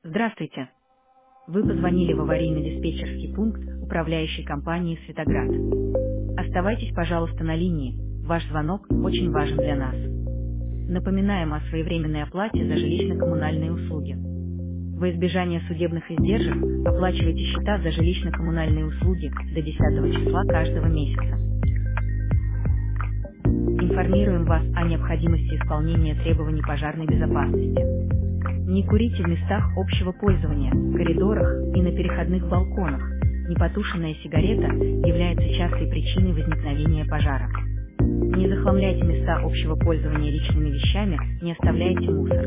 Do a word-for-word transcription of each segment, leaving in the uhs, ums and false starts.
Здравствуйте. Вы позвонили в аварийно-диспетчерский пункт управляющей компании «Светоград». Оставайтесь, пожалуйста, на линии. Ваш звонок очень важен для нас. Напоминаем о своевременной оплате за жилищно-коммунальные услуги. Во избежание судебных издержек оплачивайте счета за жилищно-коммунальные услуги до десятого числа каждого месяца. Информируем вас о необходимости исполнения требований пожарной безопасности. Не курите в местах общего пользования, коридорах и на переходных балконах. Непотушенная сигарета является частой причиной возникновения пожара. Не захламляйте места общего пользования личными вещами, не оставляйте мусор.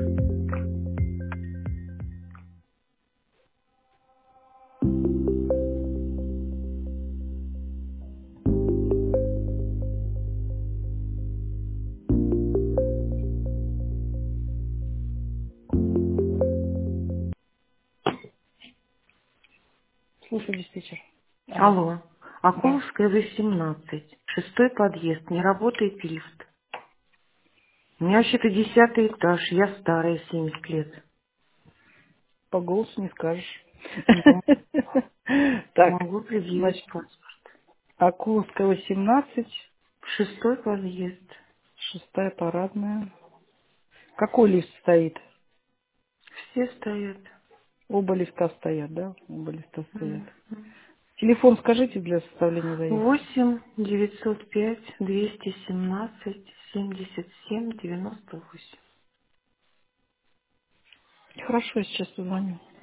Слушай, диспетчер. Алло. Алло. Да. Акуловская, восемнадцать. Шестой подъезд. Не работает лифт. У меня вообще-то десятый этаж. Я старая, семьдесят лет. По голосу не скажешь. Ну, Так, могу предъявить значит, паспорт. Акуловская, восемнадцать, Шестой подъезд. шестая парадная. Какой лифт стоит? Все стоят. Оба лифта стоят, да? Оба лифта стоят. М. Телефон скажите для составления заявки. Восемь девятьсот пять двести семнадцать семьдесят семь девяносто восемь. Хорошо, я сейчас позвоню.